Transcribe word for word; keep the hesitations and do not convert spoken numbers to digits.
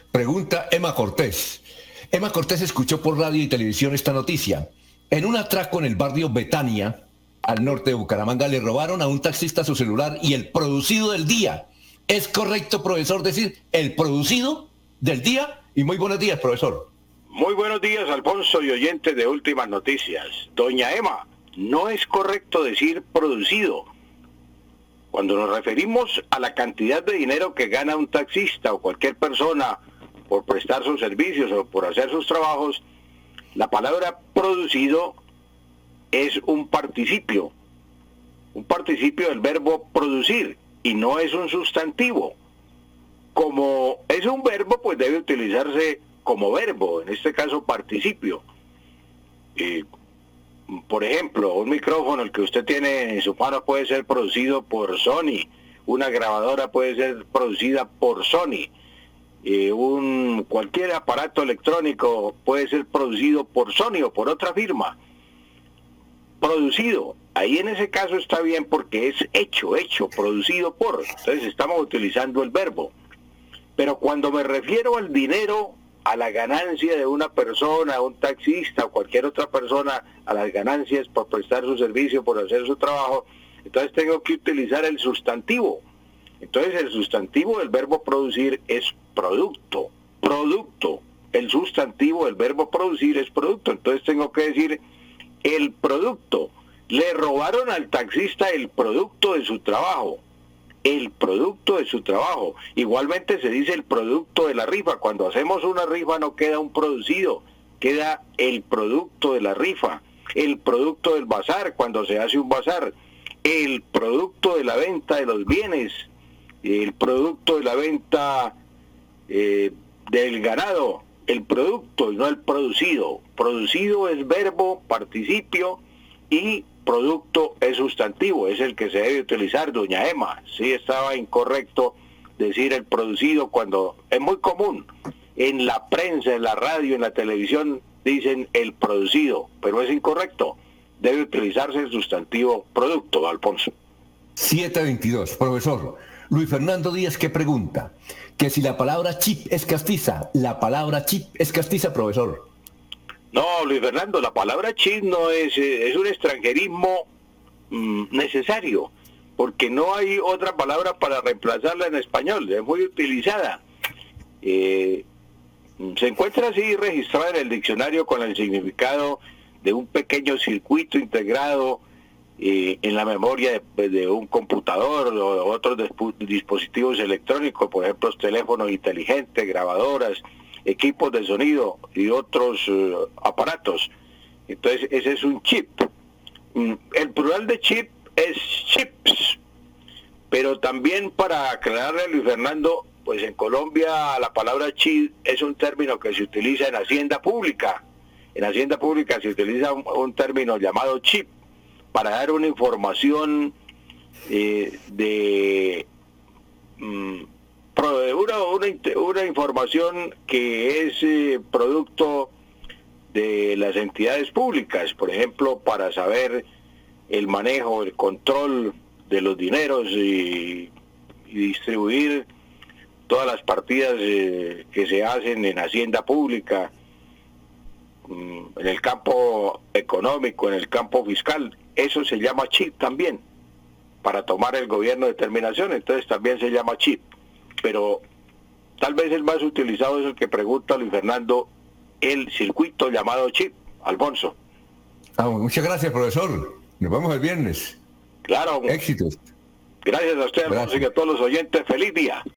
Pregunta Emma Cortés. Emma Cortés escuchó por radio y televisión esta noticia. En un atraco en el barrio Betania, al norte de Bucaramanga, le robaron a un taxista su celular y el producido del día. ¿Es correcto, profesor, decir el producido del día? Y muy buenos días, profesor. Muy buenos días, Alfonso y oyentes de Últimas Noticias. Doña Emma, no es correcto decir producido. Cuando nos referimos a la cantidad de dinero que gana un taxista o cualquier persona por prestar sus servicios o por hacer sus trabajos, la palabra producido es un participio, un participio del verbo producir y no es un sustantivo. Como es un verbo, pues debe utilizarse como verbo, en este caso participio. Eh, por ejemplo, un micrófono, el que usted tiene en su mano, puede ser producido por Sony, una grabadora puede ser producida por Sony, eh, un cualquier aparato electrónico puede ser producido por Sony o por otra firma. Producido, ahí en ese caso está bien porque es hecho, hecho, producido por, entonces estamos utilizando el verbo. Pero cuando me refiero al dinero, a la ganancia de una persona, un taxista o cualquier otra persona, a las ganancias por prestar su servicio, por hacer su trabajo, entonces tengo que utilizar el sustantivo. Entonces el sustantivo del verbo producir es producto, producto. El sustantivo del verbo producir es producto. Entonces tengo que decir el producto. Le robaron al taxista el producto de su trabajo. El producto de su trabajo. Igualmente se dice el producto de la rifa. Cuando hacemos una rifa no queda un producido, queda el producto de la rifa. El producto del bazar, cuando se hace un bazar. El producto de la venta de los bienes. El producto de la venta eh, del ganado. El producto y no el producido. Producido es verbo, participio y producto es sustantivo, es el que se debe utilizar, doña Emma. Sí estaba incorrecto decir el producido cuando es muy común. En la prensa, en la radio, en la televisión dicen el producido, pero es incorrecto. Debe utilizarse el sustantivo producto, Alfonso. siete veintidós, profesor. Luis Fernando Díaz, ¿qué pregunta? Que si la palabra chip es castiza, ¿la palabra chip es castiza, profesor? No, Luis Fernando, la palabra chip no es, es un extranjerismo mmm, necesario, porque no hay otra palabra para reemplazarla en español, es muy utilizada. Eh, se encuentra así registrada en el diccionario con el significado de un pequeño circuito integrado eh, en la memoria de, de un computador o de otros dispositivos electrónicos, por ejemplo, teléfonos inteligentes, grabadoras, equipos de sonido y otros uh, aparatos. Entonces ese es un chip. El plural de chip es chips, pero también para aclararle a Luis Fernando, pues en Colombia la palabra chip es un término que se utiliza en Hacienda Pública. En Hacienda Pública se utiliza un, un término llamado chip para dar una información eh, de um, Una, una, una información que es eh, producto de las entidades públicas, por ejemplo, para saber el manejo, el control de los dineros y, y distribuir todas las partidas eh, que se hacen en Hacienda Pública, mm, en el campo económico, en el campo fiscal. Eso se llama chip también, para tomar el gobierno determinación, entonces también se llama chip. Pero tal vez el más utilizado es el que pregunta Luis Fernando, el circuito llamado chip, Alfonso. Ah, muchas gracias, profesor. Nos vemos el viernes. Claro. Éxitos. Gracias a usted, Alfonso, y a todos los oyentes. Feliz día.